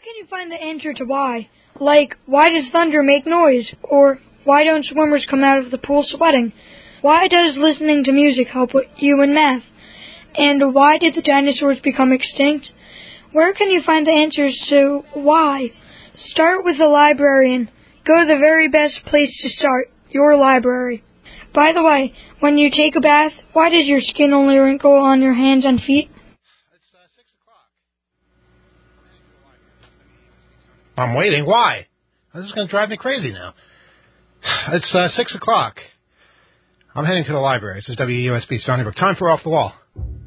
can you find the answer to why? Like, why does thunder make noise? Or why don't swimmers come out of the pool sweating? Why does listening to music help you in math? And why did the dinosaurs become extinct? Where can you find the answers to why? Start with the librarian. Go to the very best place to start, your library. By the way, when you take a bath, why does your skin only wrinkle on your hands and feet? It's 6 o'clock. I'm waiting. Why? This is going to drive me crazy now. It's 6 o'clock. I'm heading to the library. This is WUSB Stony Brook. Time for Off the Wall.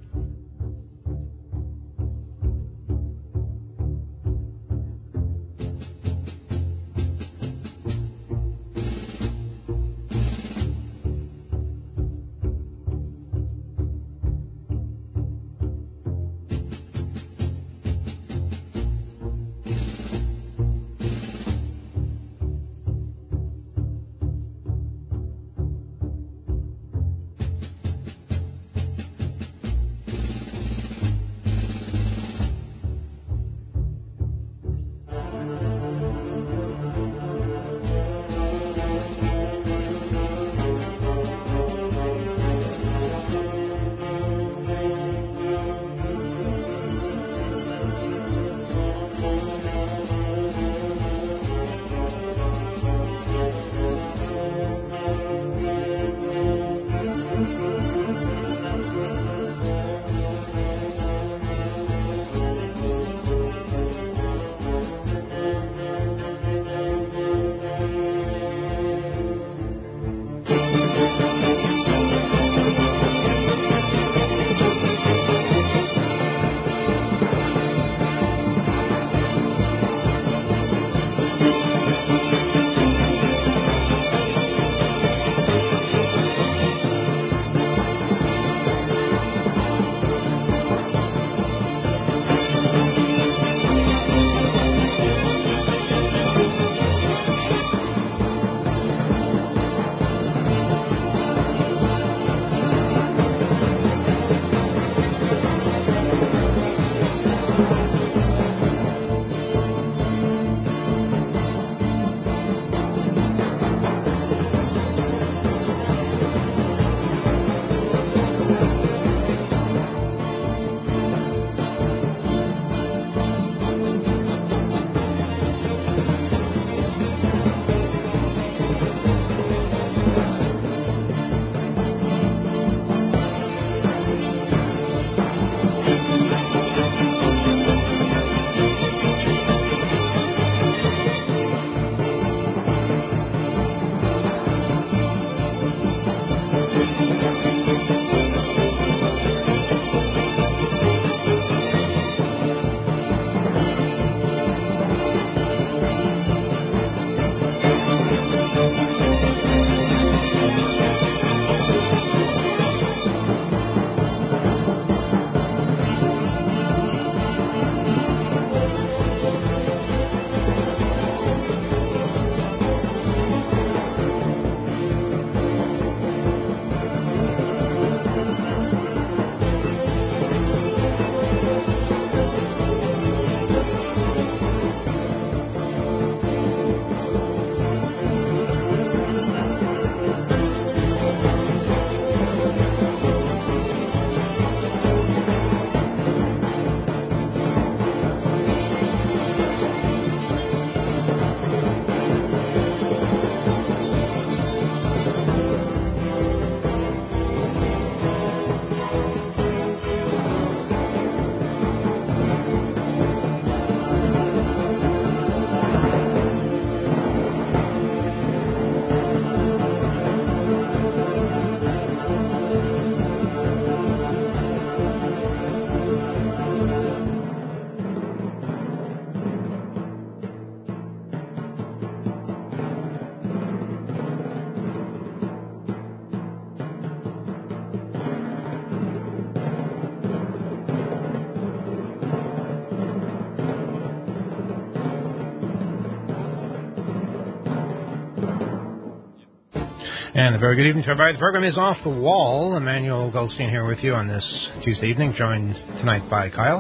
And a very good evening to everybody. The program is Off the Wall. Emmanuel Goldstein here with you on this Tuesday evening, joined tonight by Kyle.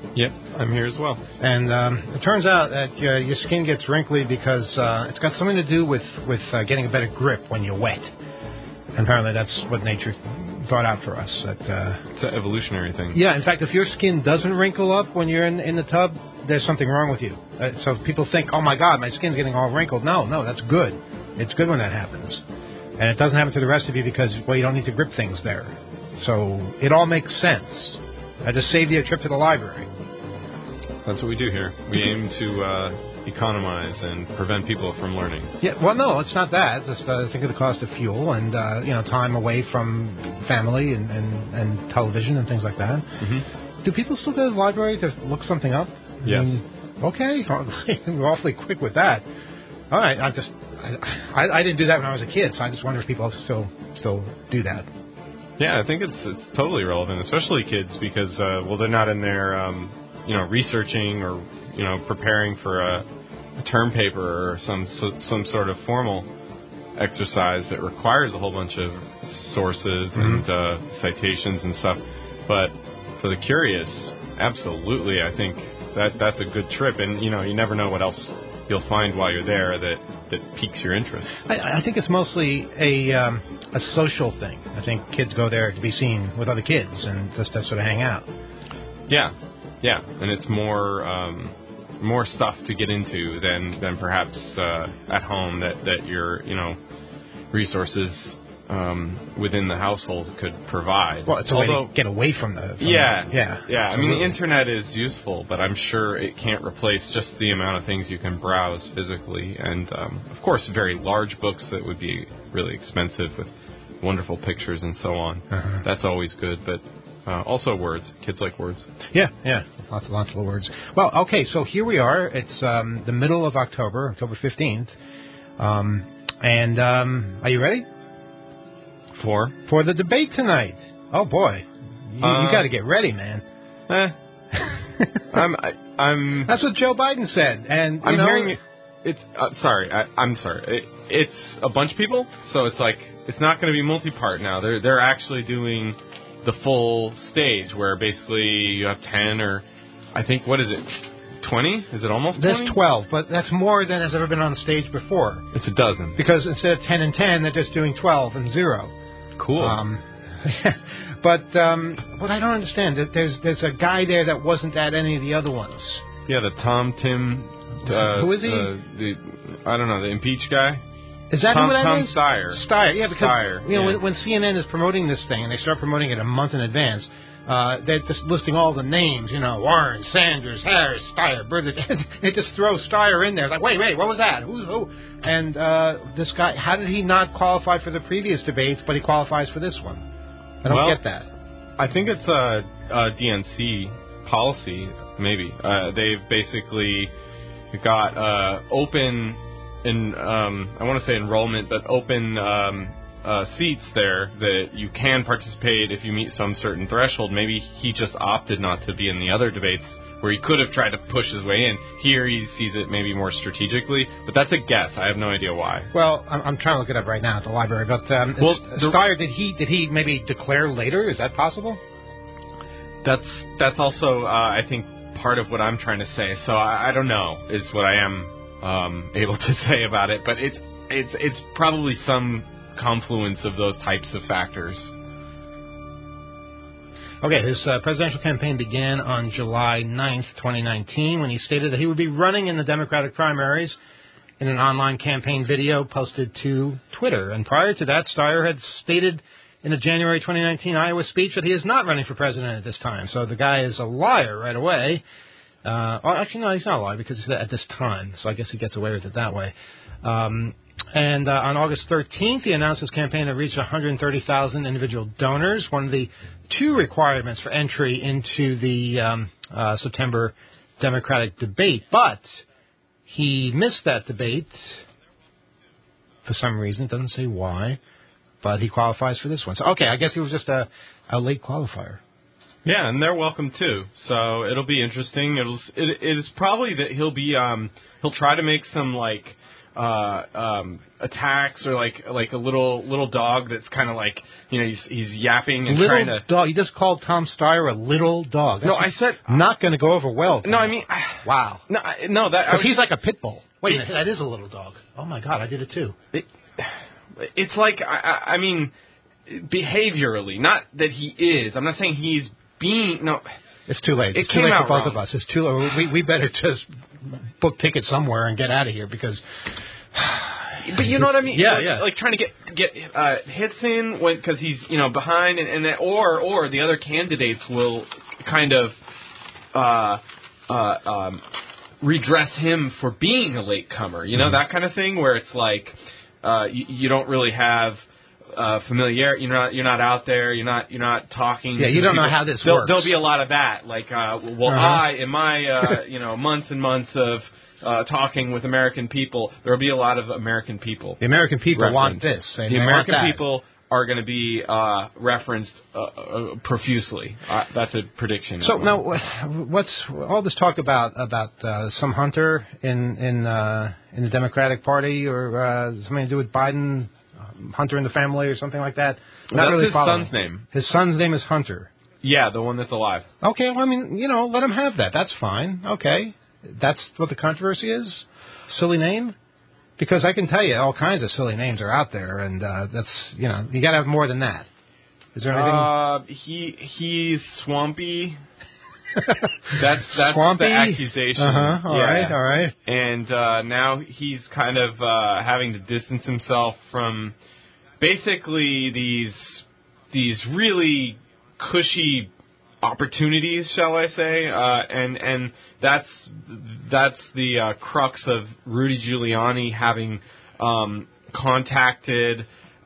Yep, I'm here as well. And it turns out that your skin gets wrinkly because it's got something to do with getting a better grip when you're wet. And apparently that's what nature thought out for us. That, it's an evolutionary thing. Yeah, in fact, if your skin doesn't wrinkle up when you're in the tub, there's something wrong with you. So people think, oh, my God, my skin's getting all wrinkled. No, that's good. It's good when that happens. And it doesn't happen to the rest of you because, well, you don't need to grip things there. So it all makes sense. I just saved you a trip to the library. That's what we do here. We aim to economize and prevent people from learning. Yeah, well, no, it's not that. Just think of the cost of fuel and time away from family and television and things like that. Mm-hmm. Do people still go to the library to look something up? Yes. Okay, we're awfully quick with that. All right, I didn't do that when I was a kid, so I just wonder if people still do that. Yeah, I think it's totally relevant, especially kids, because they're not in there, researching or preparing for a term paper or some sort of formal exercise that requires a whole bunch of sources and citations and stuff. But for the curious, absolutely, I think that's a good trip, and you never know what else you'll find while you're there that piques your interest. I think it's mostly a social thing. I think kids go there to be seen with other kids and just to sort of hang out. Yeah, and it's more stuff to get into than perhaps at home that your resources within the household could provide. Well, it's a way to get away from the... Yeah. I mean, the internet is useful, but I'm sure it can't replace just the amount of things you can browse physically. And, of course, very large books that would be really expensive with wonderful pictures and so on. Uh-huh. That's always good, but also words. Kids like words. Yeah. Lots of words. Well, okay, so here we are. It's the middle of October 15th. Are you ready? For the debate tonight. Oh boy, you got to get ready, man. I'm. That's what Joe Biden said, and I'm hearing it's. Sorry, I'm sorry. It's a bunch of people, so it's like it's not going to be multi-part now. They're actually doing the full stage where basically you have 10 or I think what is it? 20? Is it almost 20? That's 12, but that's more than has ever been on stage before. It's a dozen. Because instead of 10 and 10, they're just doing 12 and 0. Cool. But what I don't understand, there's a guy there that wasn't at any of the other ones. Yeah, the Tim. Who is he? I don't know, the impeached guy? Is that who that Tom is? Steyer. Yeah, because Steyer, when CNN is promoting this thing, and they start promoting it a month in advance, they're just listing all the names, Warren, Sanders, Harris, Steyer, they just throw Steyer in there. It's like, wait, what was that? Who's who? And this guy, how did he not qualify for the previous debates, but he qualifies for this one? I don't get that. I think it's a DNC policy, maybe. They've basically got open, I want to say enrollment, but open seats there that you can participate if you meet some certain threshold. Maybe he just opted not to be in the other debates where he could have tried to push his way in. Here he sees it maybe more strategically, but that's a guess. I have no idea why. Well, I'm trying to look it up right now at the library, but Steyer, did he maybe declare later? Is that possible? That's also, I think, part of what I'm trying to say. So I don't know is what I am able to say about it, but it's probably some confluence of those types of factors. Okay, his presidential campaign began on July 9th, 2019, when he stated that he would be running in the Democratic primaries in an online campaign video posted to Twitter. And prior to that, Steyer had stated in a January 2019 Iowa speech that he is not running for president at this time. So the guy is a liar right away. Actually, no, he's not a liar because he said at this time. So I guess he gets away with it that way. And on August 13th, he announced his campaign had reached 130,000 individual donors, one of the two requirements for entry into the September Democratic debate. But he missed that debate for some reason. It doesn't say why, but he qualifies for this one. So, okay, I guess he was just a late qualifier. Yeah, and they're welcome too. So it'll be interesting. It is probably that he'll be he'll try to make some attacks, or like a little dog that's kind of like, he's yapping and little trying to dog. You just called Tom Steyer a little dog. That's no, I said not going to go over well. No, I mean, wow. No, that because he's like a pit bull. Wait a minute, that is a little dog. Oh my God, I did it too. It's like I mean, behaviorally, not that he is. I'm not saying he's being no. It's too late. It It's too came late out for both wrong. of us. It's too late. We better just book tickets somewhere and get out of here because. But you know what I mean? Yeah. Like trying to get hits in because he's behind, and that, or the other candidates will kind of redress him for being a latecomer. That kind of thing where it's like you don't really have. Familiarity. You're not out there. You're not talking. Yeah, you don't know how this works. There'll be a lot of that. Like, I in my months and months of talking with American people, there will be a lot of American people. The American people referenced. want this. The American people are going to be referenced profusely. That's a prediction. So now, what's all this talk about some Hunter in the Democratic Party, or something to do with Biden? Hunter in the family or something like that? Not really his son's name. His son's name is Hunter. Yeah, the one that's alive. Okay, well, I mean, let him have that. That's fine. Okay. That's what the controversy is? Silly name? Because I can tell you all kinds of silly names are out there, and that's, you got to have more than that. Is there anything? He's swampy. That's Swampy? the accusation. All right. And now he's kind of having to distance himself from basically these really cushy opportunities, shall I say? And that's the crux of Rudy Giuliani having contacted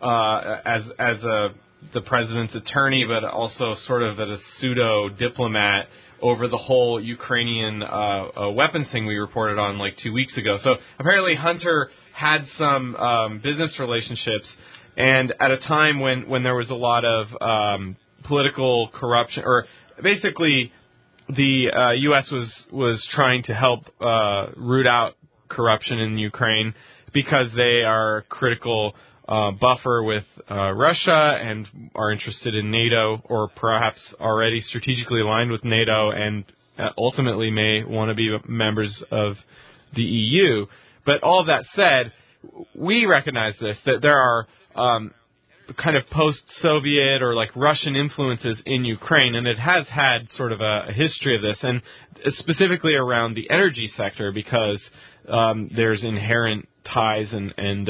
as the president's attorney, but also sort of as a pseudo diplomat over the whole Ukrainian weapons thing we reported on like 2 weeks ago. So apparently Hunter had some business relationships, and at a time when there was a lot of political corruption, or basically the U.S. was trying to help root out corruption in Ukraine because they are a critical buffer with Russia and are interested in NATO, or perhaps already strategically aligned with NATO and ultimately may want to be members of the EU. But all of that said, we recognize this, that there are kind of post-Soviet or like Russian influences in Ukraine, and it has had sort of a history of this, and specifically around the energy sector, because there's inherent ties and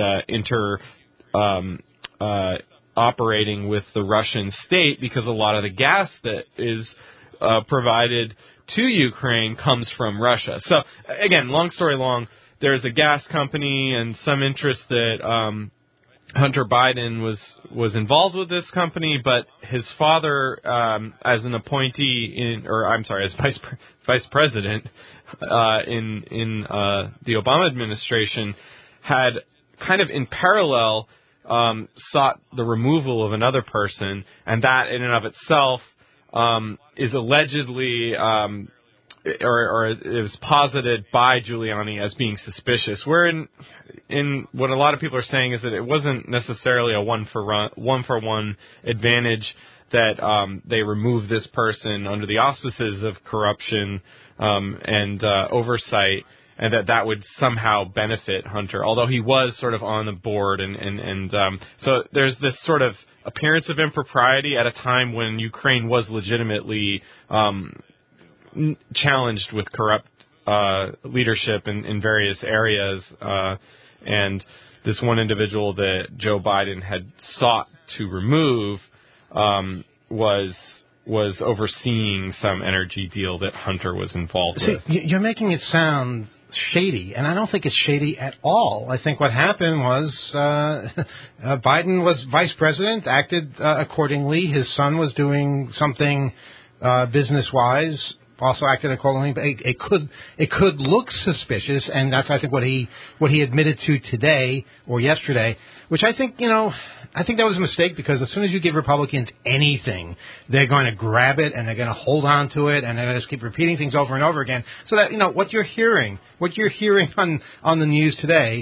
operating with the Russian state, because a lot of the gas that is provided to Ukraine comes from Russia. So, again, long story long, there's a gas company and some interest that Hunter Biden was involved with this company, but his father, as an appointee as vice president in the Obama administration, had kind of in parallel sought the removal of another person, and that in and of itself is allegedly or it was posited by Giuliani as being suspicious. Where in what a lot of people are saying is that it wasn't necessarily a one for one advantage, that they removed this person under the auspices of corruption and oversight, and that would somehow benefit Hunter, although he was sort of on the board, and so there's this sort of appearance of impropriety at a time when Ukraine was legitimately challenged with corrupt leadership in various areas, and this one individual that Joe Biden had sought to remove was overseeing some energy deal that Hunter was involved with. You're making it sound shady, and I don't think it's shady at all. I think what happened was Biden was vice president, acted accordingly. His son was doing something business-wise, also acted accordingly. But it could look suspicious, and that's, I think, what he admitted to today or yesterday, which I think that was a mistake, because as soon as you give Republicans anything, they're going to grab it and they're going to hold on to it, and they're going to just keep repeating things over and over again. So that what you're hearing on the news today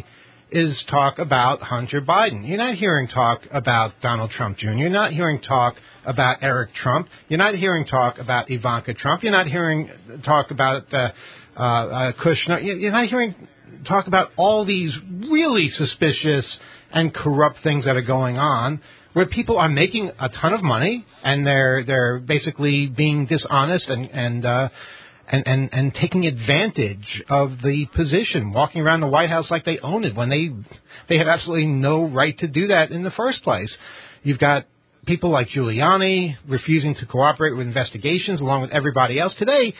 is talk about Hunter Biden. You're not hearing talk about Donald Trump Jr. You're not hearing talk about Eric Trump. You're not hearing talk about Ivanka Trump. You're not hearing talk about Kushner. You're not hearing talk about all these really suspicious and corrupt things that are going on, where people are making a ton of money and they're basically being dishonest and taking advantage of the position, walking around the White House like they own it when they have absolutely no right to do that in the first place. You've got people like Giuliani refusing to cooperate with investigations along with everybody else. Today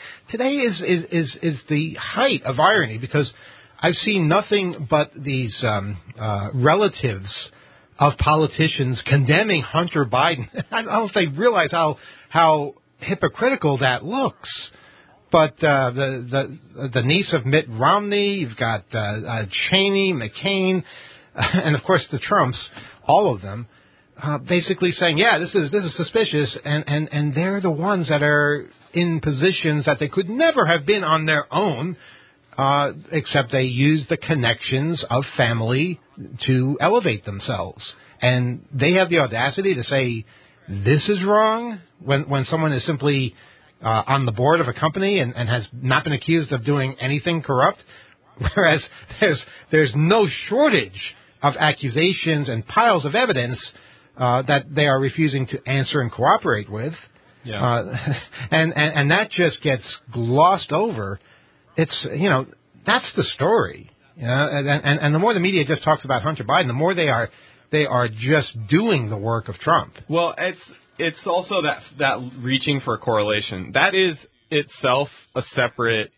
is the height of irony, because I've seen nothing but these relatives of politicians condemning Hunter Biden. I don't know if they realize how hypocritical that looks. But the niece of Mitt Romney, you've got Cheney, McCain, and of course the Trumps, all of them, basically saying, yeah, this is suspicious, and they're the ones that are in positions that they could never have been on their own, except they use the connections of family to elevate themselves. And they have the audacity to say this is wrong when someone is simply on the board of a company and has not been accused of doing anything corrupt, whereas there's no shortage of accusations and piles of evidence that they are refusing to answer and cooperate with. Yeah. And that just gets glossed over. It's, that's the story. And the more the media just talks about Hunter Biden, the more they are just doing the work of Trump. Well, it's also that reaching for a correlation. That is itself a separate,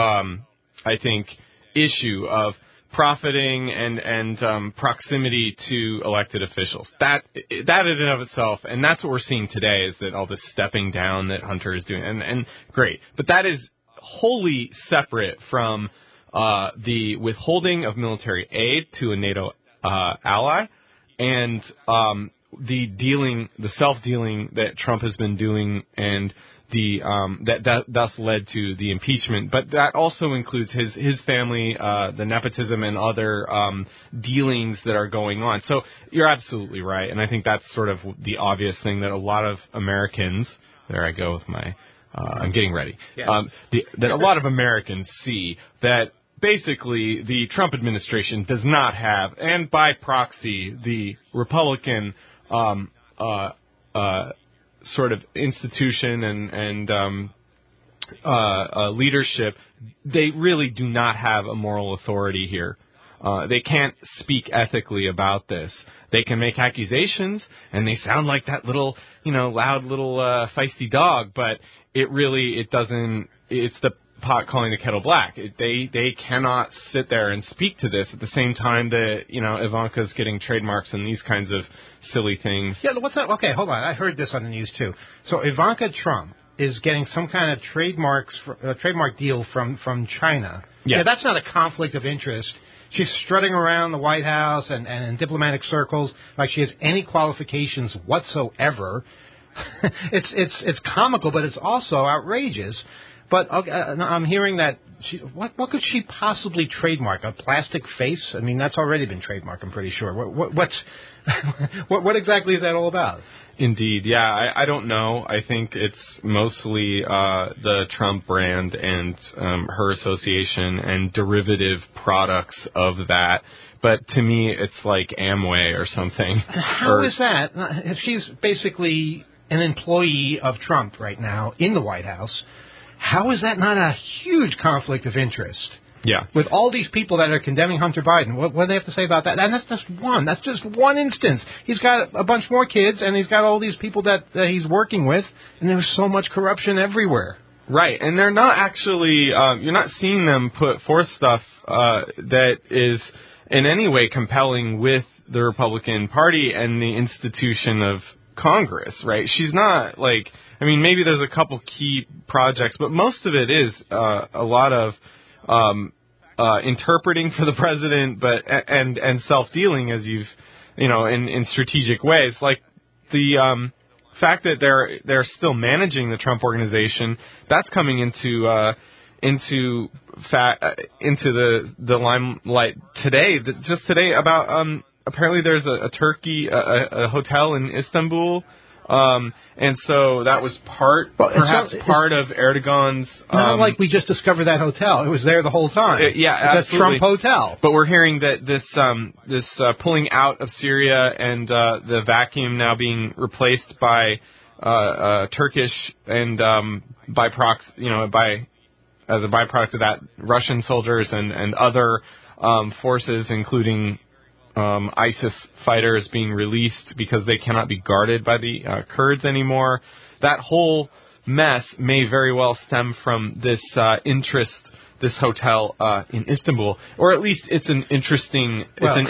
I think, issue of profiting and proximity to elected officials. That in and of itself, and that's what we're seeing today, is that all this stepping down that Hunter is doing, and great. But that is wholly separate from the withholding of military aid to a NATO ally, and the self-dealing that Trump has been doing, and that thus led to the impeachment. But that also includes his family, the nepotism, and other dealings that are going on. So you're absolutely right, and I think that's sort of the obvious thing that a lot of Americans. There I go with my. I'm getting ready. Yes. That a lot of Americans see that. Basically, the Trump administration does not have, and by proxy, the Republican sort of institution and leadership, they really do not have a moral authority here. They can't speak ethically about this. They can make accusations, and they sound like that little, loud little feisty dog, but it doesn't. It's the pot calling the kettle black. They cannot sit there and speak to this at the same time that, Ivanka's getting trademarks and these kinds of silly things. Yeah, what's that? Okay, hold on. I heard this on the news, too. So Ivanka Trump is getting some kind of trademark deal from China. Yeah, that's not a conflict of interest. She's strutting around the White House and in diplomatic circles like she has any qualifications whatsoever. It's comical, but it's also outrageous. But I'm hearing that what could she possibly trademark? A plastic face? I mean, that's already been trademarked, I'm pretty sure. What exactly is that all about? Indeed, yeah, I don't know. I think it's mostly the Trump brand and her association and derivative products of that. But to me, it's like Amway or something. How is that? If she's basically an employee of Trump right now in the White House, how is that not a huge conflict of interest? Yeah. With all these people that are condemning Hunter Biden, what do they have to say about that? And that's just one. That's just one instance. He's got a bunch more kids, and he's got all these people that he's working with, and there's so much corruption everywhere. Right, and they're not actually, you're not seeing them put forth stuff that is in any way compelling with the Republican Party and the institution of Congress, right? She's not maybe there's a couple key projects, but most of it is a lot of interpreting for the president, and self-dealing, as you've in strategic ways, like the fact that they're still managing the Trump organization. That's coming into into the limelight today. Just today, about apparently there's a hotel in Istanbul. And so that was part of Erdogan's... not like we just discovered that hotel. It was there the whole time. Yeah, it's absolutely. a Trump hotel. But we're hearing that this pulling out of Syria and the vacuum now being replaced by Turkish and as a byproduct of that, Russian soldiers and other forces, including ISIS fighters being released because they cannot be guarded by the Kurds anymore. That whole mess may very well stem from this this hotel in Istanbul, or at least it's an interesting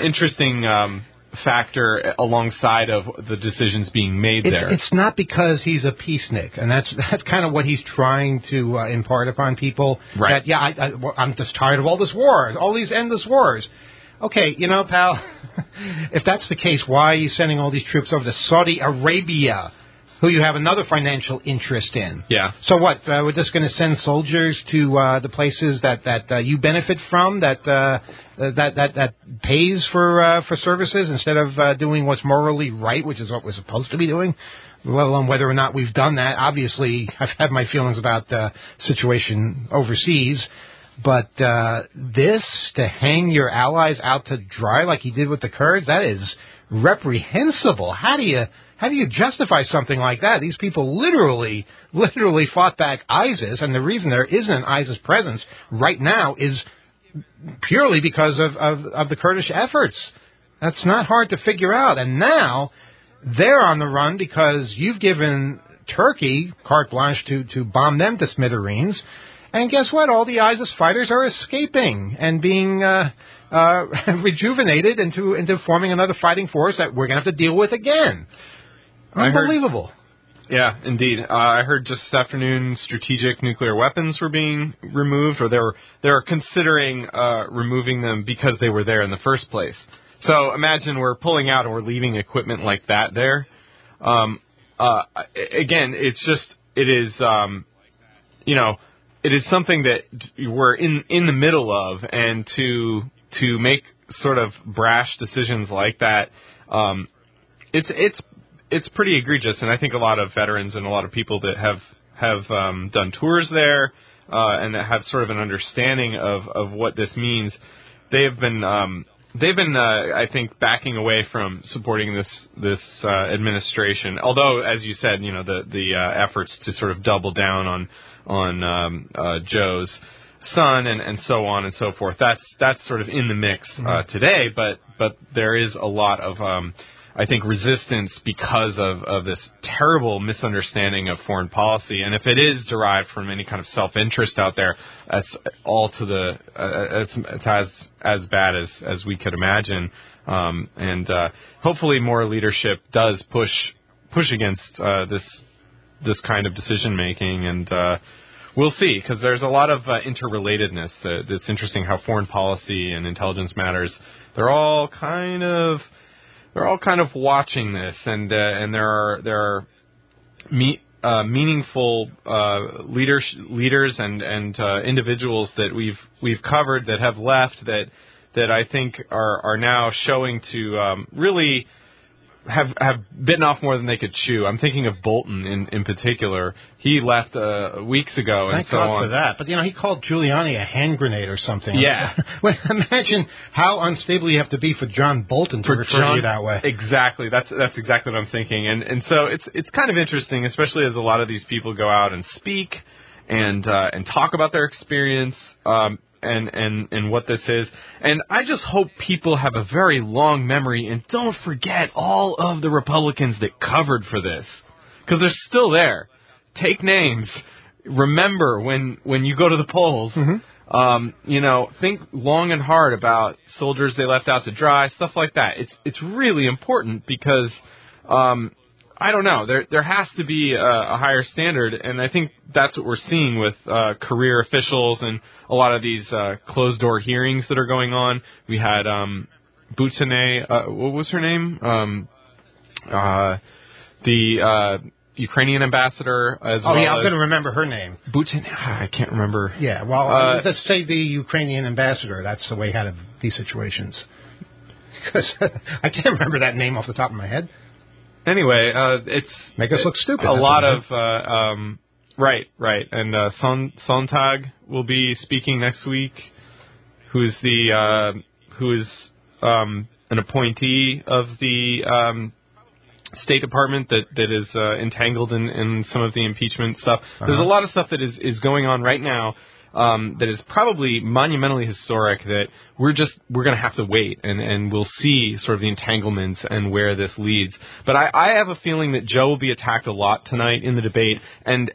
factor alongside of the decisions being made there. It's not because he's a peacenik, and that's kind of what he's trying to impart upon people. Right. That, I'm just tired of all this war, all these endless wars. Okay, pal, if that's the case, why are you sending all these troops over to Saudi Arabia, who you have another financial interest in? Yeah. So what, we're just going to send soldiers to the places that you benefit from, that pays for services, instead of doing what's morally right, which is what we're supposed to be doing? Let alone whether or not we've done that. Obviously, I've had my feelings about the situation overseas. But this, to hang your allies out to dry like he did with the Kurds, that is reprehensible. How do you justify something like that? These people literally fought back ISIS, and the reason there isn't an ISIS presence right now is purely because of the Kurdish efforts. That's not hard to figure out. And now they're on the run because you've given Turkey carte blanche to bomb them to smithereens. And guess what? All the ISIS fighters are escaping and being rejuvenated into forming another fighting force that we're going to have to deal with again. Unbelievable. Yeah, indeed. I heard just this afternoon strategic nuclear weapons were being removed, or they were considering removing them because they were there in the first place. So imagine we're pulling out and we're leaving equipment like that there. Again, it is something that we're in the middle of, and to make sort of brash decisions like that, it's pretty egregious. And I think a lot of veterans and a lot of people that have done tours there and that have sort of an understanding of what this means, they've been I think backing away from supporting this administration. Although, as you said, the efforts to sort of double down on Joe's son and so on and so forth. That's sort of in the mix today, but there is a lot of I think resistance because of this terrible misunderstanding of foreign policy. And if it is derived from any kind of self-interest out there, that's all to the it's as bad as we could imagine. And hopefully more leadership does push against this kind of decision making, and we'll see, because there's a lot of interrelatedness. It's interesting how foreign policy and intelligence matters, they're all kind of watching this, and there are meaningful leaders and individuals that we've covered that have left that I think are now showing to really have bitten off more than they could chew. I'm thinking of Bolton in particular. He left weeks ago, and Thank so God on. for that. But he called Giuliani a hand grenade or something. Yeah. Well, imagine how unstable you have to be for John Bolton to refer to you that way. Exactly. That's exactly what I'm thinking. And so it's kind of interesting, especially as a lot of these people go out and speak and talk about their experience. And what this is. And I just hope people have a very long memory and don't forget all of the Republicans that covered for this, because they're still there. Take names. Remember when you go to the polls, think long and hard about soldiers they left out to dry, stuff like that. It's really important because I don't know. There has to be a higher standard, and I think that's what we're seeing with career officials and a lot of these closed-door hearings that are going on. We had Boutineh, what was her name? Ukrainian ambassador as well. Oh, yeah, I'm as going to remember her name. I can't remember. Yeah, well, let's say the Ukrainian ambassador. That's the way out of these situations. Because I can't remember that name off the top of my head. Anyway, it's... Make us look stupid. A lot of... right. And Sontag will be speaking next week, who is an appointee of the State Department that is entangled in some of the impeachment stuff. There's a lot of stuff that is going on right now that is probably monumentally historic that we're going to have to wait and we'll see sort of the entanglements and where this leads. But I have a feeling that Joe will be attacked a lot tonight in the debate and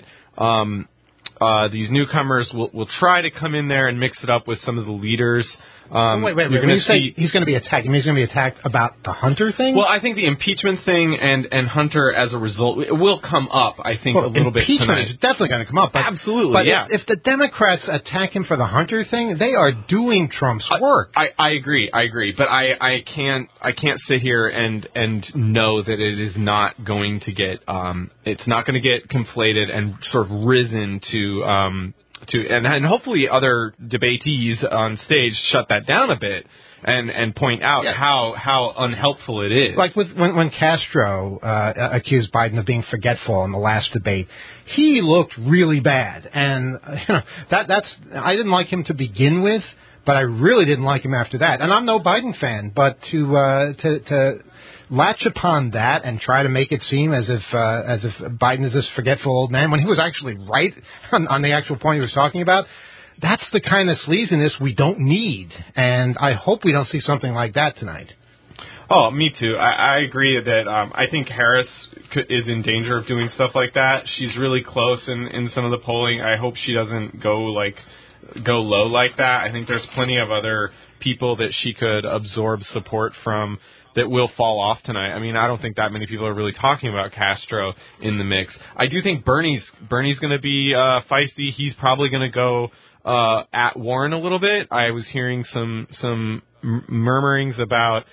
that these newcomers will try to come in there and mix it up with some of the leaders. Wait. When you say he's going to be attacked, you mean he's going to be attacked about the Hunter thing? Well, I think the impeachment thing and Hunter as a result it will come up, I think, a little bit tonight. Impeachment is definitely going to come up. Absolutely, but yeah. If the Democrats attack him for the Hunter thing, they are doing Trump's work. I agree. But I can't sit here and know that it is not going to get it's not going to get conflated and sort of risen to and hopefully other debatees on stage shut that down a bit and point out how unhelpful it is. Like when Castro accused Biden of being forgetful in the last debate, he looked really bad, and that's I didn't like him to begin with, but I really didn't like him after that. And I'm no Biden fan, but to latch upon that and try to make it seem as if Biden is this forgetful old man when he was actually right on the actual point he was talking about, that's the kind of sleaziness we don't need. And I hope we don't see something like that tonight. Oh, me too. I agree that I think Harris is in danger of doing stuff like that. She's really close in some of the polling. I hope she doesn't go low like that. I think there's plenty of other people that she could absorb support from that will fall off tonight. I mean, I don't think that many people are really talking about Castro in the mix. I do think Bernie's going to be feisty. He's probably going to go at Warren a little bit. I was hearing some murmurings about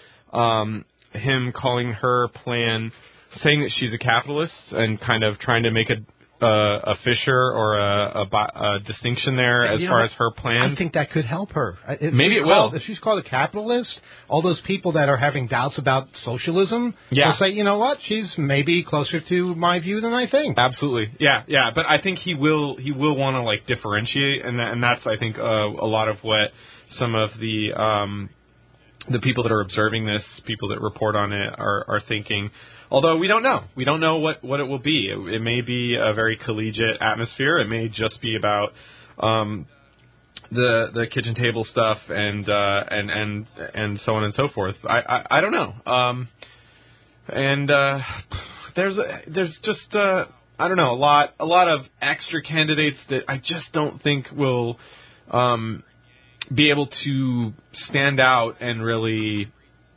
him calling her plan, saying that she's a capitalist and kind of trying to make a fissure or a distinction there as far as her plans. I think that could help her. Maybe it will. If she's called a capitalist, all those people that are having doubts about socialism will say, you know what, she's maybe closer to my view than I think. Absolutely. Yeah. But I think he will want to differentiate, and that's I think a lot of what some of the people that are observing this, people that report on it, are thinking. Although we don't know. We don't know what it will be. It may be a very collegiate atmosphere. It may just be about the kitchen table stuff and so on and so forth. I don't know. There's just I don't know, a lot of extra candidates that I just don't think will be able to stand out and really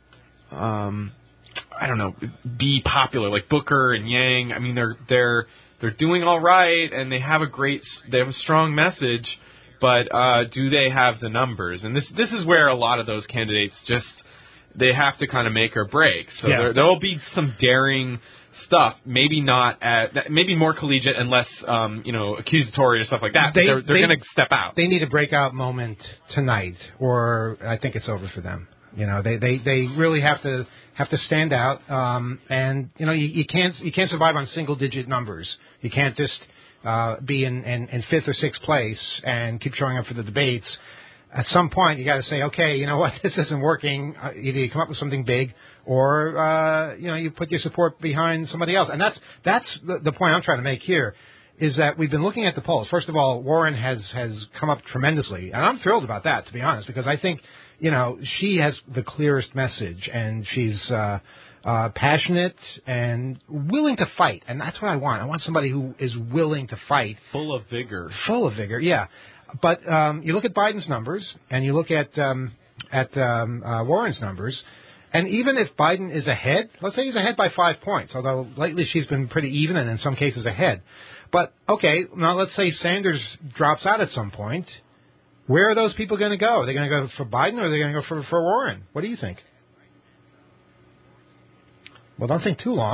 I don't know, be popular, like Booker and Yang. I mean, they're doing all right, and they have a strong message, but do they have the numbers? And this is where a lot of those candidates they have to kind of make or break. So there will be some daring stuff, maybe maybe more collegiate and less accusatory or stuff like that. They're going to step out. They need a breakout moment tonight, or I think it's over for them. They really have to stand out, and you can't survive on single digit numbers. You can't just be in fifth or sixth place and keep showing up for the debates. At some point, you got to say, okay, you know what, this isn't working. Either you come up with something big, or you put your support behind somebody else. And that's the point I'm trying to make here. Is that we've been looking at the polls. First of all, Warren has come up tremendously, and I'm thrilled about that, to be honest, because I think she has the clearest message, and she's passionate and willing to fight, and that's what I want. I want somebody who is willing to fight, full of vigor. Yeah. But you look at Biden's numbers, and you look at Warren's numbers. And even if Biden is ahead, let's say he's ahead by 5 points, although lately she's been pretty even and in some cases ahead. But, okay, now let's say Sanders drops out at some point. Where are those people going to go? Are they going to go for Biden or are they going to go for Warren? What do you think? Well, don't think too long.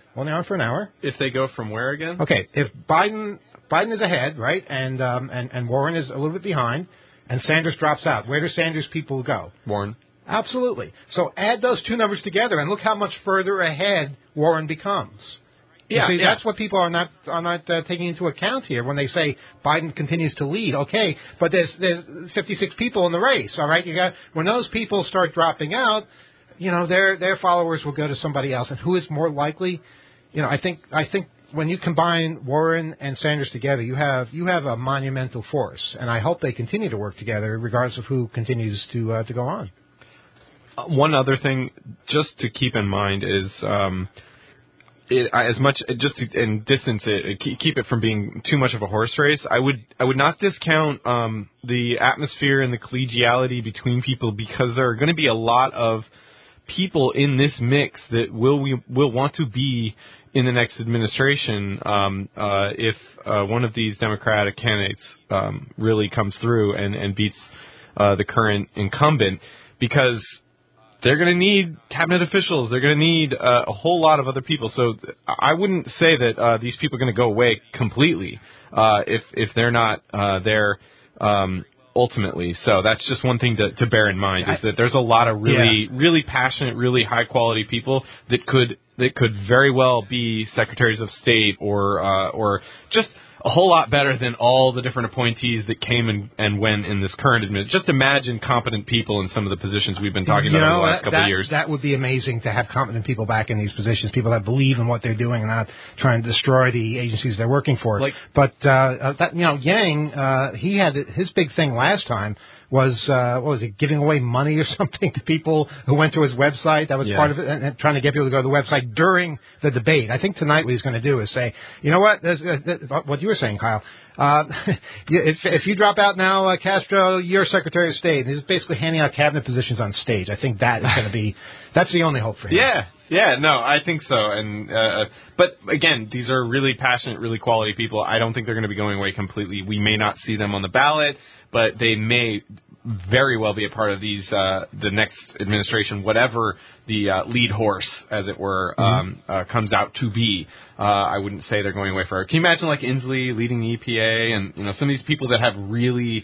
Only on for an hour. If they go from where again? Okay, if Biden is ahead, right, and Warren is a little bit behind, and Sanders drops out, where do Sanders people go? Warren. Absolutely. So add those two numbers together, and look how much further ahead Warren becomes. That's what people are not taking into account here when they say Biden continues to lead. Okay, but there's 56 people in the race. All right, when those people start dropping out, their followers will go to somebody else. And who is more likely? I think when you combine Warren and Sanders together, you have a monumental force. And I hope they continue to work together, regardless of who continues to go on. One other thing, just to keep in mind, is keep it from being too much of a horse race. I would not discount the atmosphere and the collegiality between people, because there are going to be a lot of people in this mix that will want to be in the next administration if one of these Democratic candidates really comes through and beats the current incumbent, because they're going to need cabinet officials. They're going to need a whole lot of other people. So I wouldn't say that these people are going to go away completely if they're not there ultimately. So that's just one thing to bear in mind, is that there's a lot of really passionate, really high quality people that could very well be secretaries of state or just a whole lot better than all the different appointees that came and went in this current administration. Just imagine competent people in some of the positions we've been talking about over the last couple of years. That would be amazing, to have competent people back in these positions, people that believe in what they're doing and not trying to destroy the agencies they're working for. Yang, he had his big thing last time was, what was it, giving away money or something to people who went to his website. That was part of it, and trying to get people to go to the website during the debate. I think tonight what he's going to do is say, you know what, what you were saying, Kyle, if you drop out now, Castro, you're Secretary of State. And he's basically handing out cabinet positions on stage. I think that is going to be, that's the only hope for him. Yeah, no, I think so. And but again, these are really passionate, really quality people. I don't think they're going to be going away completely. We may not see them on the ballot, but they may very well be a part of these the next administration, whatever the lead horse, as it were, comes out to be. I wouldn't say they're going away forever. Can you imagine like Inslee leading the EPA, and some of these people that have really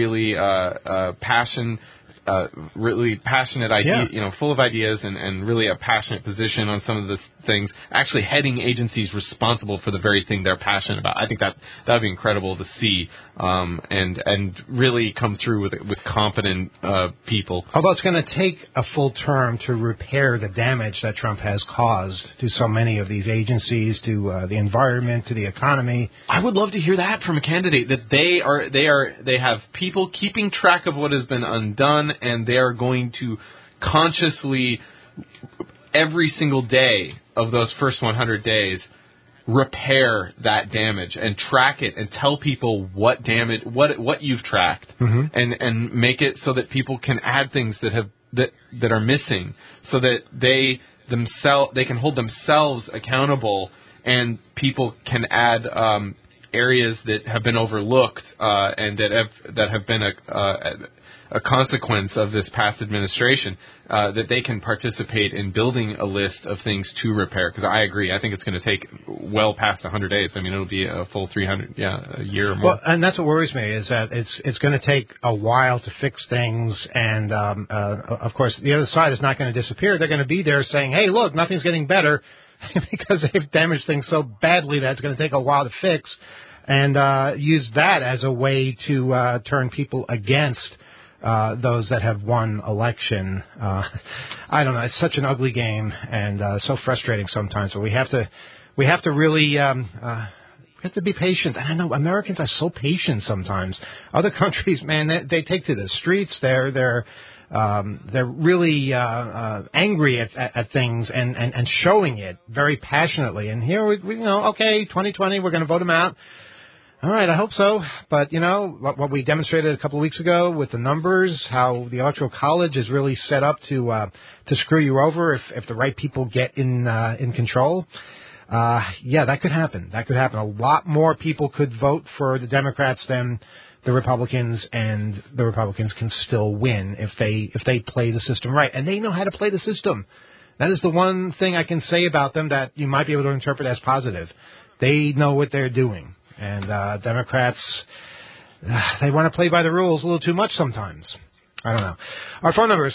really passionate ideas, full of ideas and really a passionate position on some of the things, actually heading agencies responsible for the very thing they're passionate about. I think that would be incredible to see, and really come through with competent people. Although it's going to take a full term to repair the damage that Trump has caused to so many of these agencies, to the environment, to the economy. I would love to hear that from a candidate, that they have people keeping track of what has been undone, and they are going to consciously, every single day of those first 100 days, repair that damage and track it and tell people what damage, what you've tracked, and make it so that people can add things that are missing, so that they can hold themselves accountable, and people can add areas that have been overlooked and that have been a consequence of this past administration, that they can participate in building a list of things to repair. Because I agree, I think it's going to take well past 100 days. I mean, it'll be a full 300, a year or more. Well, and that's what worries me, is that it's going to take a while to fix things, and of course, the other side is not going to disappear. They're going to be there saying, hey, look, nothing's getting better, because they've damaged things so badly that it's going to take a while to fix, and use that as a way to turn people against those that have won election. I don't know. It's such an ugly game, and so frustrating sometimes. But we have to really we have to be patient. I know Americans are so patient sometimes. Other countries, man, they take to the streets. They're really angry at things and showing it very passionately. And here we okay, 2020, we're going to vote them out. All right, I hope so. But, what we demonstrated a couple of weeks ago with the numbers, how the Electoral College is really set up to screw you over if the right people get in control. That could happen. That could happen. A lot more people could vote for the Democrats than the Republicans, and the Republicans can still win if they play the system right. And they know how to play the system. That is the one thing I can say about them that you might be able to interpret as positive. They know what they're doing. And Democrats, they want to play by the rules a little too much sometimes. I don't know. Our phone number is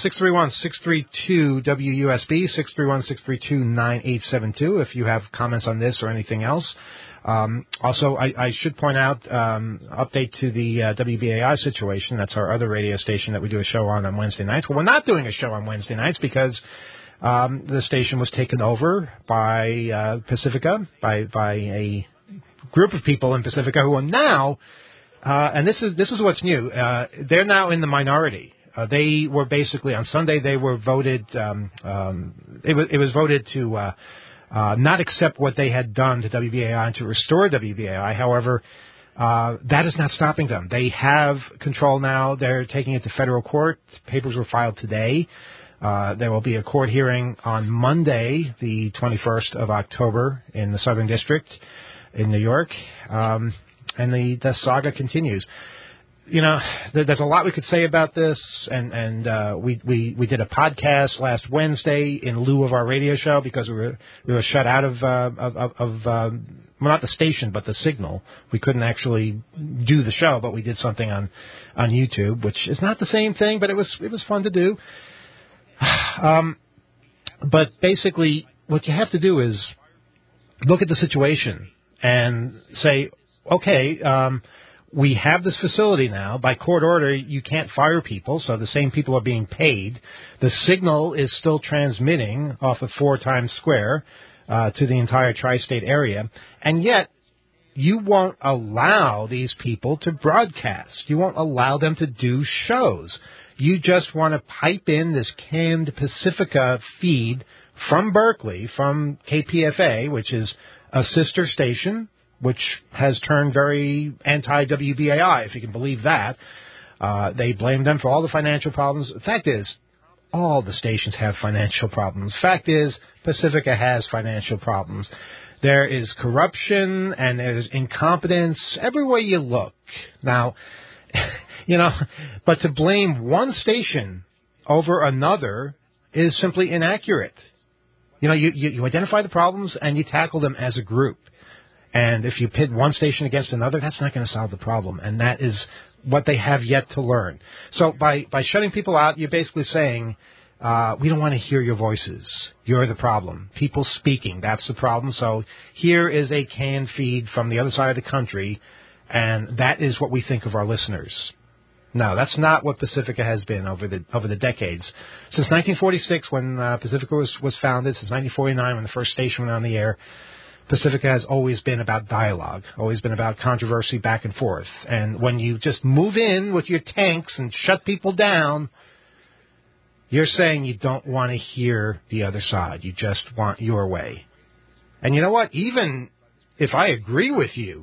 631-632-WUSB, 631-632-9872, if you have comments on this or anything else. Also, I should point out, update to the WBAI situation. That's our other radio station that we do a show on Wednesday nights. Well, we're not doing a show on Wednesday nights because the station was taken over by Pacifica, by a group of people in Pacifica who are now, and this is what's new. They're now in the minority. They were basically on Sunday. They were voted. It was voted to not accept what they had done to WBAI and to restore WBAI. However, that is not stopping them. They have control now. They're taking it to federal court. Papers were filed today. There will be a court hearing on Monday, the 21st of October, in the Southern District in New York, and the saga continues. You know, there's a lot we could say about this, and we did a podcast last Wednesday in lieu of our radio show because we were shut out of well, not the station, but the signal. We couldn't actually do the show, but we did something on YouTube, which is not the same thing, but it was fun to do. But basically, what you have to do is look at the situation and say, okay, we have this facility now. By court order, you can't fire people, so the same people are being paid. The signal is still transmitting off of 4 Times Square to the entire tri-state area, and yet you won't allow these people to broadcast. You won't allow them to do shows. You just want to pipe in this canned Pacifica feed from Berkeley, from KPFA, which is a sister station, which has turned very anti-WBAI, if you can believe that. They blame them for all the financial problems. The fact is, all the stations have financial problems. Fact is, Pacifica has financial problems. There is corruption and there's incompetence everywhere you look. Now, you know, but to blame one station over another is simply inaccurate. You know, you identify the problems and you tackle them as a group. And if you pit one station against another, that's not going to solve the problem. And that is what they have yet to learn. So by shutting people out, you're basically saying, we don't want to hear your voices. You're the problem. People speaking, that's the problem. So here is a canned feed from the other side of the country, and that is what we think of our listeners. No, that's not what Pacifica has been over the decades. Since 1946, when Pacifica was founded, since 1949, when the first station went on the air, Pacifica has always been about dialogue, always been about controversy back and forth. And when you just move in with your tanks and shut people down, you're saying you don't want to hear the other side. You just want your way. And you know what? Even if I agree with you,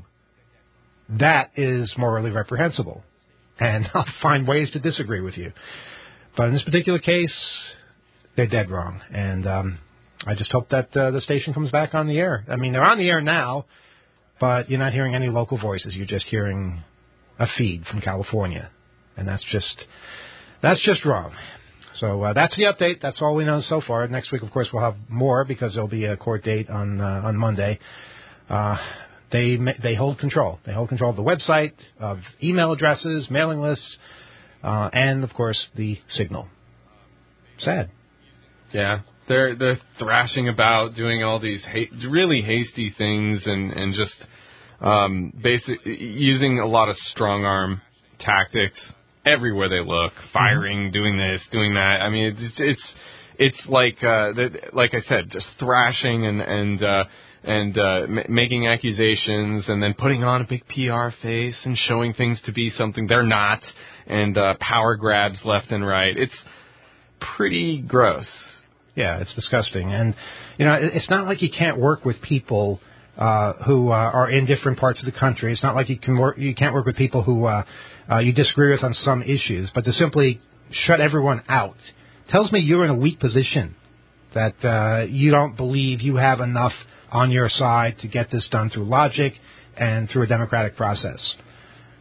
that is morally reprehensible. And I'll find ways to disagree with you. But in this particular case, they're dead wrong. And I just hope that the station comes back on the air. I mean, they're on the air now, but you're not hearing any local voices. You're just hearing a feed from California. And that's just wrong. So that's the update. That's all we know so far. Next week, of course, we'll have more because there'll be a court date on Monday. They hold control. They hold control of the website, of email addresses, mailing lists, and, of course, the signal. Sad. Yeah. They're thrashing about, doing all these really hasty things and just using a lot of strong-arm tactics everywhere they look, firing, doing this, doing that. I mean, it's like I said, just thrashing and making accusations and then putting on a big PR face and showing things to be something they're not, and power grabs left and right. It's pretty gross. Yeah, it's disgusting. And, you know, it's not like you can't work with people who are in different parts of the country. It's not like you can't work with people who you disagree with on some issues. But to simply shut everyone out tells me you're in a weak position, that you don't believe you have enough on your side to get this done through logic and through a democratic process.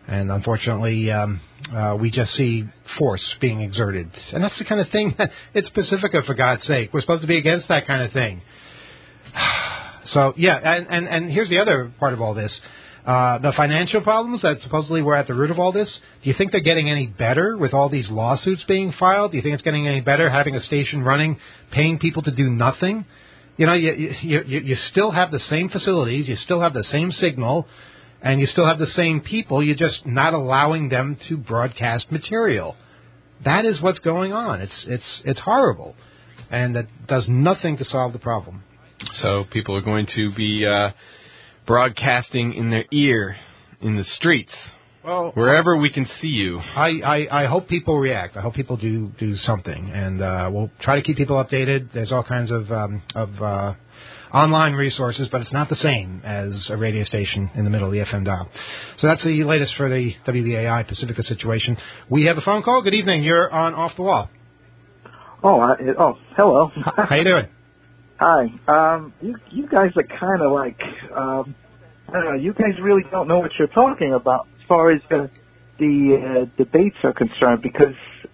And unfortunately, we just see force being exerted. And that's the kind of thing that it's Pacifica, for God's sake. We're supposed to be against that kind of thing. So, yeah, and here's the other part of all this. The financial problems that supposedly were at the root of all this, do you think they're getting any better with all these lawsuits being filed? Do you think it's getting any better having a station running, paying people to do nothing? You know, you still have the same facilities, you still have the same signal, and you still have the same people. You're just not allowing them to broadcast material. That is what's going on. It's horrible, and it does nothing to solve the problem. So people are going to be broadcasting in their ear in the streets. Well, wherever we can see you. I hope people react. I hope people do something, and we'll try to keep people updated. There's all kinds of online resources, but it's not the same as a radio station in the middle of the FM dial. So that's the latest for the WBAI Pacifica situation. We have a phone call. Good evening. You're on Off the Wall. Hello. How you doing? Hi. You guys are kind of like, I don't know, you guys really don't know what you're talking about as far as the debates are concerned, because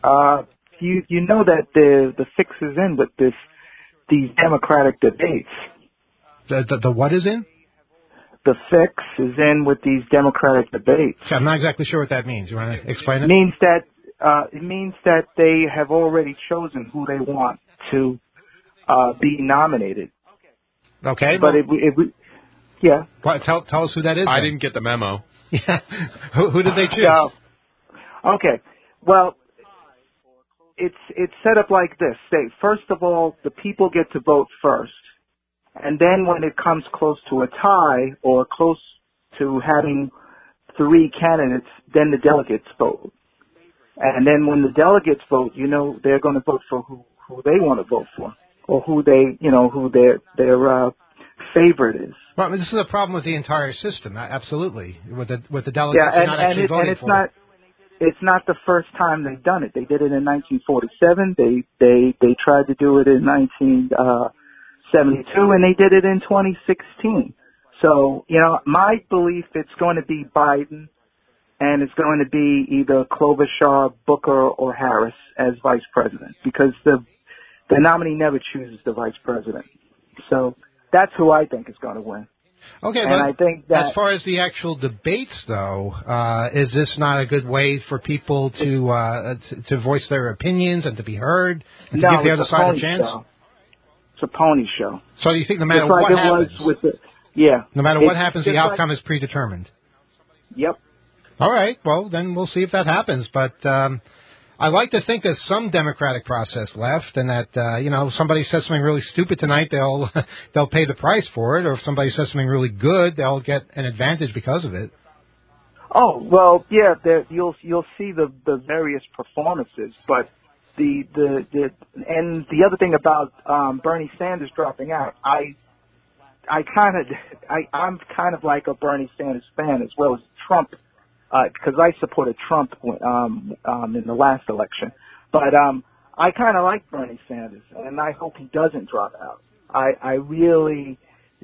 you know that the fix is in with these Democratic debates. The what is in? The fix is in with these Democratic debates. I'm not exactly sure what that means. You want to explain it? It means that they have already chosen who they want to be nominated. Okay. But yeah. What, tell us who that is. I didn't get the memo. Yeah. Who did they choose? Okay. Well, it's set up like this. First of all, the people get to vote first. And then when it comes close to a tie or close to having 3 candidates, then the delegates vote. And then when the delegates vote, they're going to vote for who they want to vote for, or who their favorite is. Well, I mean, this is a problem with the entire system, absolutely, with the delegates not actually voting for it. It's not the first time they've done it. They did it in 1947. They tried to do it in 1972, and they did it in 2016. So, my belief it's going to be Biden, and it's going to be either Klobuchar, Booker, or Harris as vice president, because the nominee never chooses the vice president. So that's who I think is going to win. Okay, and but I think that as far as the actual debates, though, is this not a good way for people to voice their opinions and to be heard and to give the other side a chance? Show. It's a pony show. So you think no matter what happens, no matter what happens, the outcome is predetermined? Yep. All right. Well, then we'll see if that happens. But I like to think there's some democratic process left, and that if somebody says something really stupid tonight, they'll pay the price for it, or if somebody says something really good, they'll get an advantage because of it. Oh well, yeah. You'll see the various performances, but the other thing about Bernie Sanders dropping out, I'm kind of like a Bernie Sanders fan as well as Trump. Because I supported Trump in the last election. But I kind of like Bernie Sanders, and I hope he doesn't drop out. I really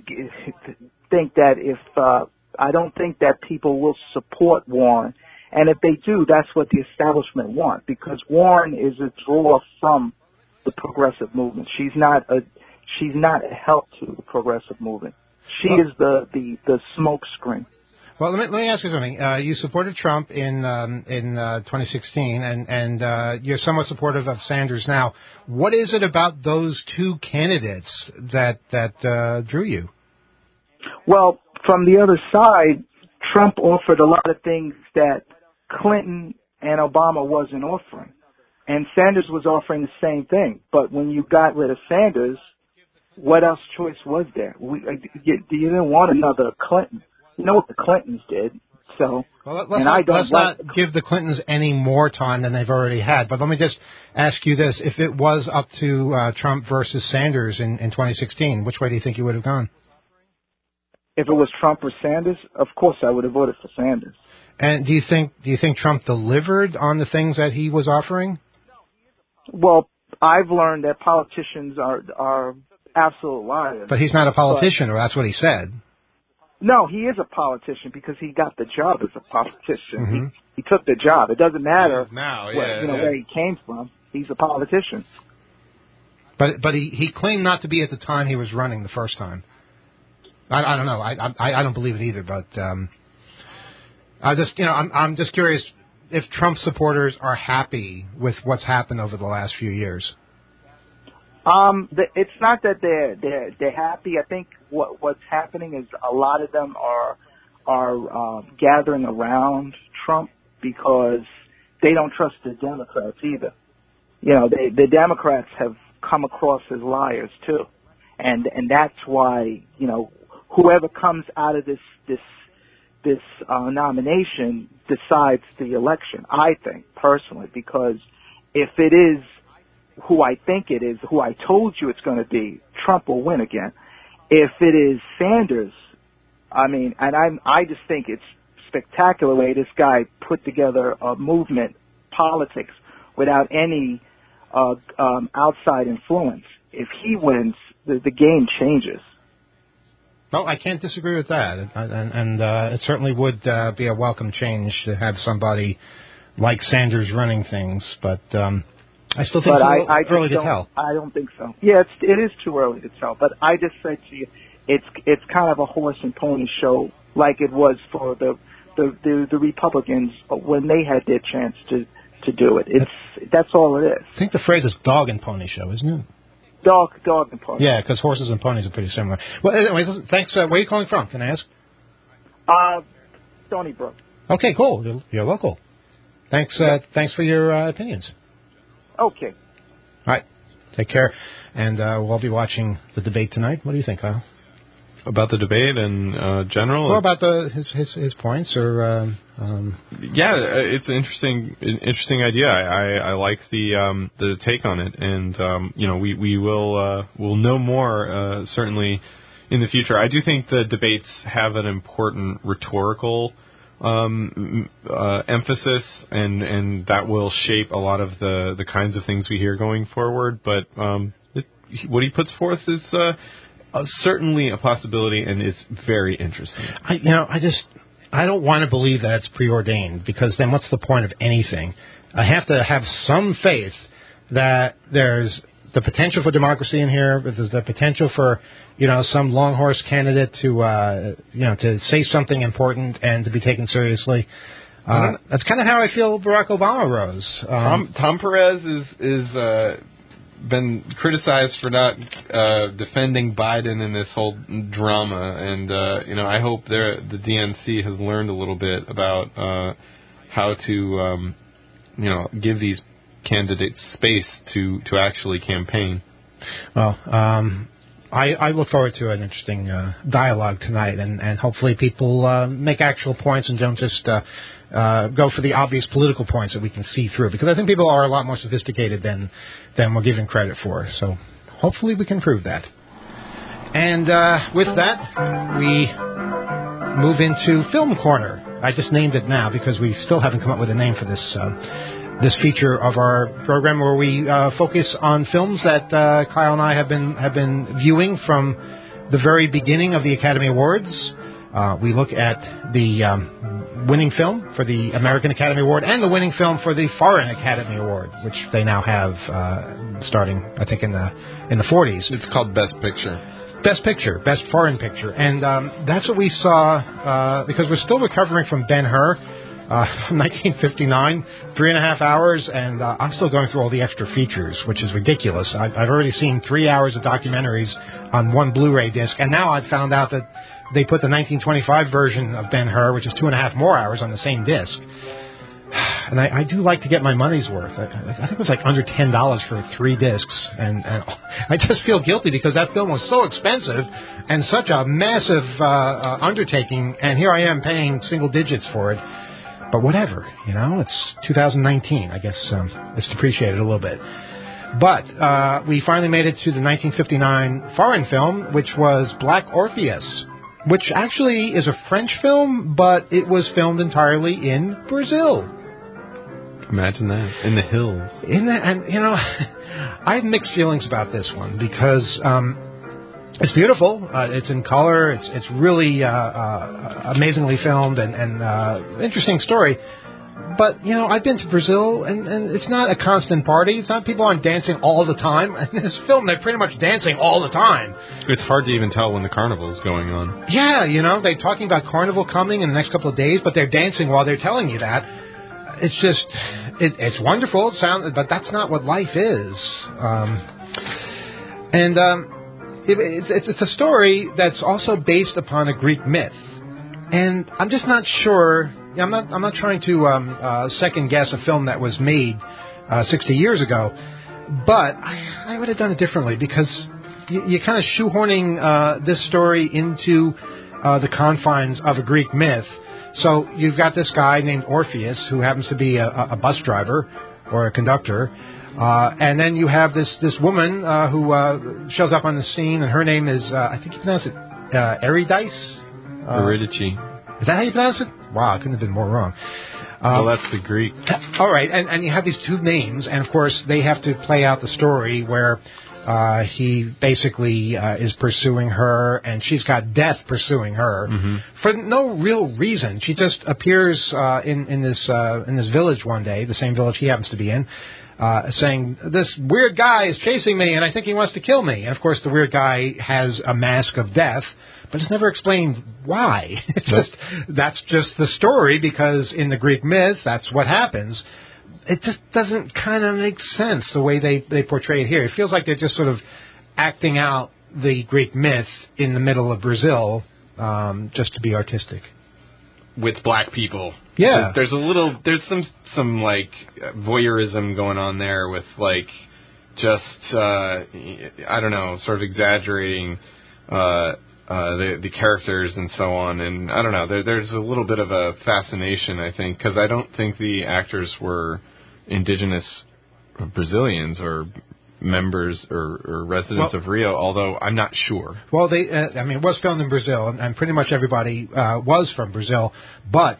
think that I don't think that people will support Warren. And if they do, that's what the establishment want, because Warren is a draw from the progressive movement. She's not a help to the progressive movement. She is the smoke screen. Well, let me ask you something. You supported Trump in 2016, and you're somewhat supportive of Sanders now. What is it about those two candidates that drew you? Well, from the other side, Trump offered a lot of things that Clinton and Obama wasn't offering, and Sanders was offering the same thing. But when you got rid of Sanders, what else choice was there? You didn't want another Clinton. You know what the Clintons did, so... Well, let's not give the Clintons any more time than they've already had, but let me just ask you this. If it was up to Trump versus Sanders in 2016, which way do you think you would have gone? If it was Trump or Sanders, of course I would have voted for Sanders. And do you think Trump delivered on the things that he was offering? Well, I've learned that politicians are absolute liars. But he's not a politician, or that's what he said. No, he is a politician because he got the job as a politician. Mm-hmm. He took the job. It doesn't matter now, where he came from. He's a politician. But he claimed not to be at the time he was running the first time. I don't know. I don't believe it either. But I'm just curious if Trump supporters are happy with what's happened over the last few years. It's not that they're happy. I think what's happening is a lot of them are gathering around Trump because they don't trust the Democrats either. You know, the Democrats have come across as liars too, and that's why, you know, whoever comes out of this nomination decides the election. I think personally, because if it is who I think it is, who I told you it's going to be, Trump will win again. If it is Sanders, I mean, and I just think it's spectacular way this guy put together a movement, politics, without any outside influence. If he wins, the game changes. Well, I can't disagree with that, and it certainly would be a welcome change to have somebody like Sanders running things, but I still think it's early to tell. I don't think so. Yeah, it is too early to tell, but I just said to you, it's kind of a horse and pony show like it was for the Republicans when they had their chance to do it. That's all it is. I think the phrase is dog and pony show, isn't it? Dog and pony. Yeah, because horses and ponies are pretty similar. Well, anyway, listen, thanks. Where are you calling from? Can I ask? Stony Brook. Okay, cool. You're local. Thanks. Thanks for your opinions. Okay. All right. Take care, and we'll be watching the debate tonight. What do you think, Kyle? About the debate in general? Well, about his points, or yeah, it's an interesting idea. I like the take on it, and you know, we will know more certainly in the future. I do think the debates have an important rhetorical emphasis, and that will shape a lot of the kinds of things we hear going forward. But what he puts forth is certainly a possibility, and is very interesting. I don't want to believe that it's preordained, because then what's the point of anything? I have to have some faith that there's the potential for democracy in here, that there's the potential for, you know, some long horse candidate to say something important and to be taken seriously. That's kind of how I feel Barack Obama rose. Tom Perez is been criticized for not defending Biden in this whole drama, and I hope the DNC has learned a little bit about how to give these candidates space to actually campaign. Well, I look forward to an interesting dialogue tonight, and hopefully people make actual points and don't just go for the obvious political points that we can see through, because I think people are a lot more sophisticated than we're giving credit for. So hopefully we can prove that. And with that, we move into Film Corner. I just named it now because we still haven't come up with a name for this feature of our program, where we focus on films that Kyle and I have been viewing from the very beginning of the Academy Awards. We look at the winning film for the American Academy Award and the winning film for the Foreign Academy Award, which they now have starting, I think, in the 40s. It's called Best Picture. Best Picture, Best Foreign Picture, and that's what we saw because we're still recovering from Ben-Hur. From 1959, 3.5 hours, and I'm still going through all the extra features, which is ridiculous. I've already seen 3 hours of documentaries on one Blu-ray disc, and now I've found out that they put the 1925 version of Ben-Hur, which is 2.5 more hours, on the same disc. And I do like to get my money's worth. I think it was like under $10 for 3 discs, and I just feel guilty because that film was so expensive and such a massive undertaking, and here I am paying single digits for it. But whatever, it's 2019. I guess it's depreciated a little bit. But we finally made it to the 1959 foreign film, which was Black Orpheus, which actually is a French film, but it was filmed entirely in Brazil. Imagine that, in the hills. I have mixed feelings about this one because It's beautiful. It's in color. It's really amazingly filmed and interesting story. But, you know, I've been to Brazil, and it's not a constant party. It's not people aren't dancing all the time. In this film, they're pretty much dancing all the time. It's hard to even tell when the carnival's going on. Yeah, you know, they're talking about carnival coming in the next couple of days, but they're dancing while they're telling you that. It's just, it's wonderful, but that's not what life is. It's a story that's also based upon a Greek myth. And I'm just not sure... I'm not trying to second guess a film that was made 60 years ago, but I would have done it differently because you're kind of shoehorning this story into the confines of a Greek myth. So you've got this guy named Orpheus who happens to be a bus driver or a conductor, and then you have this woman who shows up on the scene, and her name is I think you pronounce it Eurydice. Eurydice. Is that how you pronounce it? Wow, I couldn't have been more wrong. Well, that's the Greek. All right, and you have these two names, and of course they have to play out the story where he basically is pursuing her, and she's got death pursuing her for no real reason. She just appears in this village one day, the same village he happens to be in, saying, "This weird guy is chasing me, and I think he wants to kill me." And of course, the weird guy has a mask of death. But it's never explained why. That's just the story, because in the Greek myth, that's what happens. It just doesn't kind of make sense the way they portray it here. It feels like they're just sort of acting out the Greek myth in the middle of Brazil just to be artistic. With black people. Yeah. There's some like voyeurism going on there with like just, I don't know, sort of exaggerating the characters and so on, and I don't know. There's a little bit of a fascination, I think, because I don't think the actors were indigenous Brazilians or members or residents of Rio, although I'm not sure. Well, it was filmed in Brazil, and pretty much everybody was from Brazil, but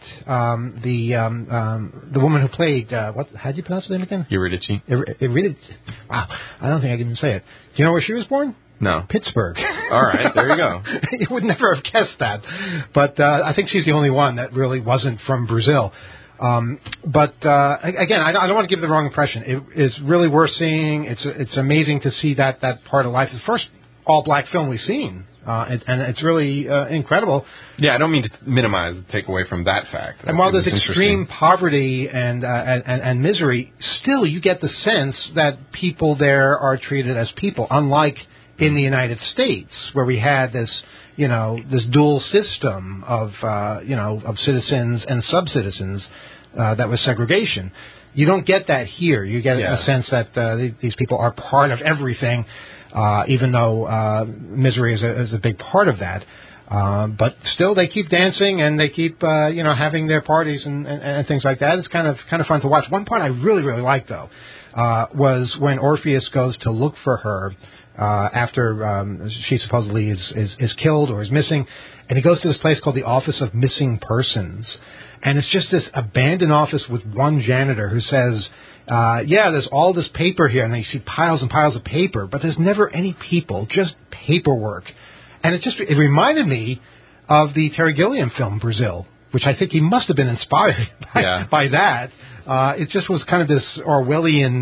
the woman who played, how do you pronounce her name again? Eurydice. Eurydice. Wow, I don't think I can even say it. Do you know where she was born? No. Pittsburgh. All right, there you go. You would never have guessed that. But I think she's the only one that really wasn't from Brazil. But again, I don't want to give the wrong impression. It is really worth seeing. It's amazing to see that part of life. It's the first all-black film we've seen, and it's really incredible. Yeah, I don't mean to minimize, take away from that fact. And while there's extreme poverty and misery, still you get the sense that people there are treated as people, unlike in the United States, where we had this dual system of citizens and sub-citizens that was segregation. You don't get that here. You get a sense that these people are part of everything, even though misery is a big part of that. But still, they keep dancing and they keep having their parties and things like that. It's kind of fun to watch. One part I really, really liked, though, was when Orpheus goes to look for her after she supposedly is killed or is missing, and he goes to this place called the Office of Missing Persons, and it's just this abandoned office with one janitor who says, there's all this paper here, and they see piles and piles of paper, but there's never any people, just paperwork. And it reminded me of the Terry Gilliam film Brazil, which I think he must have been inspired by that. It just was kind of this Orwellian,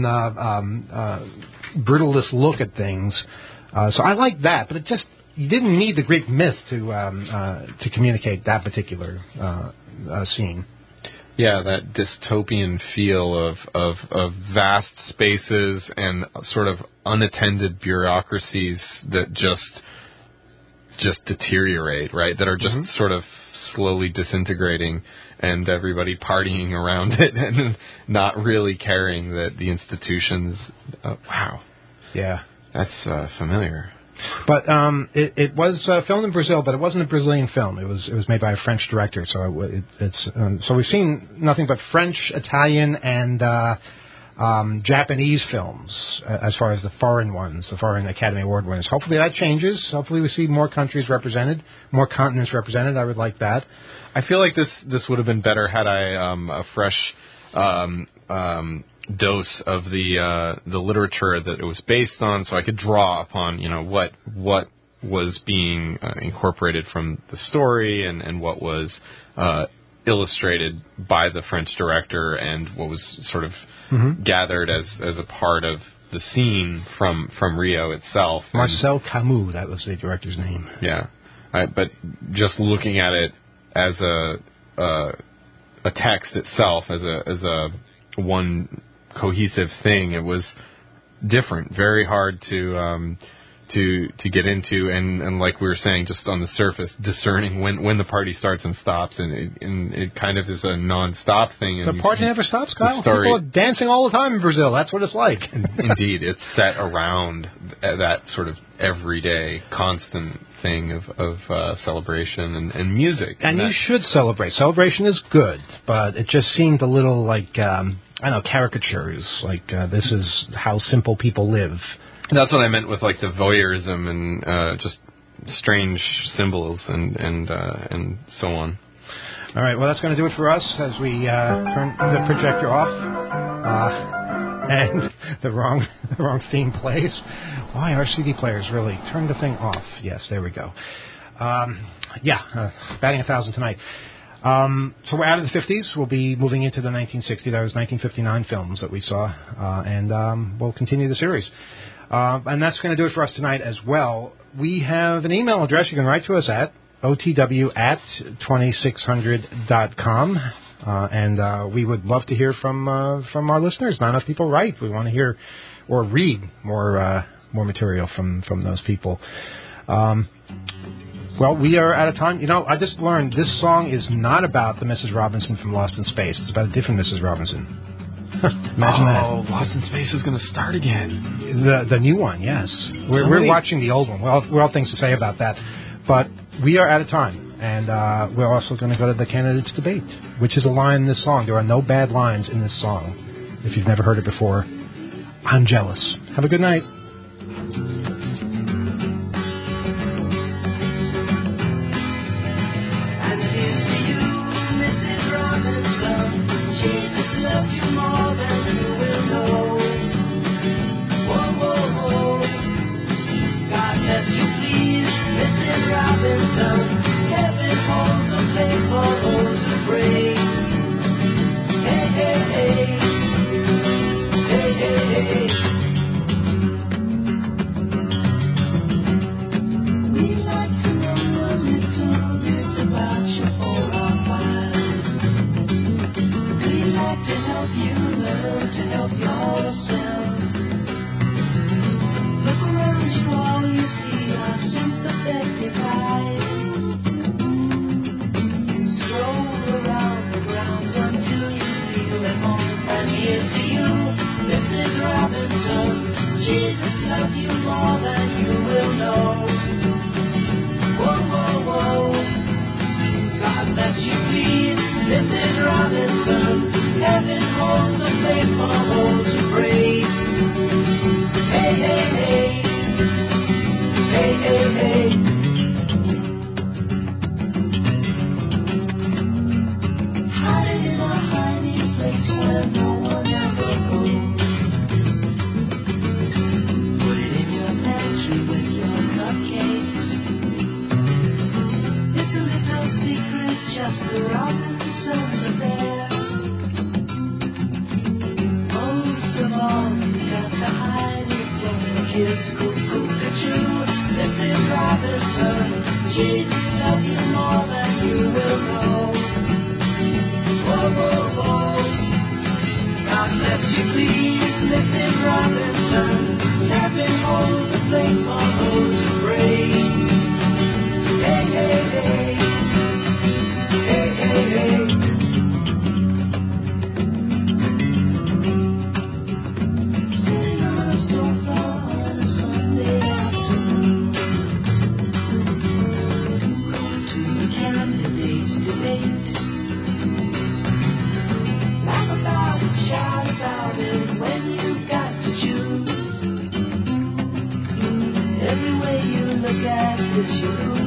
brutalist look at things. So I like that, but you didn't need the Greek myth to communicate that particular scene. Yeah, that dystopian feel of vast spaces and sort of unattended bureaucracies that just deteriorate, right? That are just sort of slowly disintegrating, and everybody partying around it and not really caring that the institutions. Wow. Yeah, that's familiar. But it was filmed in Brazil, but it wasn't a Brazilian film. It was made by a French director. So so we've seen nothing but French, Italian, and Japanese films as far as the foreign ones, the foreign Academy Award winners. Hopefully that changes. Hopefully we see more countries represented, more continents represented. I would like that. I feel like this would have been better had I a fresh dose of the literature that it was based on, so I could draw upon what was being incorporated from the story and what was illustrated by the French director and what was sort of gathered as a part of the scene from Rio itself. Marcel Camus, that was the director's name. Yeah, but just looking at it as a text itself, as a one cohesive thing, it was different, very hard to get into, and like we were saying, just on the surface, discerning when the party starts and stops, and it kind of is a non-stop thing. The party never stops, Kyle. People are dancing all the time in Brazil. That's what it's like. Indeed, it's set around that sort of everyday, constant thing of celebration and music. And you should celebrate. Celebration is good, but it just seemed a little like, I don't know, caricatures, like this is how simple people live. That's what I meant with like the voyeurism and just strange symbols and so on. All right, well, that's going to do it for us as we turn the projector off and the wrong theme plays. Why are CD players really? Turn the thing off. Yes, there we go. Batting 1,000 tonight. So we're out of the 50s. We'll be moving into the 1960s. That was 1959 films that we saw, and we'll continue the series. And that's going to do it for us tonight as well. We have an email address you can write to us at otw@2600.com. And we would love to hear from our listeners. Not enough people write. We want to hear or read more material from those people. Well, we are out of time. You know, I just learned this song is not about the Mrs. Robinson from Lost in Space. It's about a different Mrs. Robinson. Imagine that. Oh, Lost in Space is going to start again. The new one, yes. We're watching the old one. Well, we all things to say about that. But we are out of time. And we're also going to go to the candidates debate, which is a line in this song. There are no bad lines in this song. If you've never heard it before, I'm jealous. Have a good night. Every way you look at it, you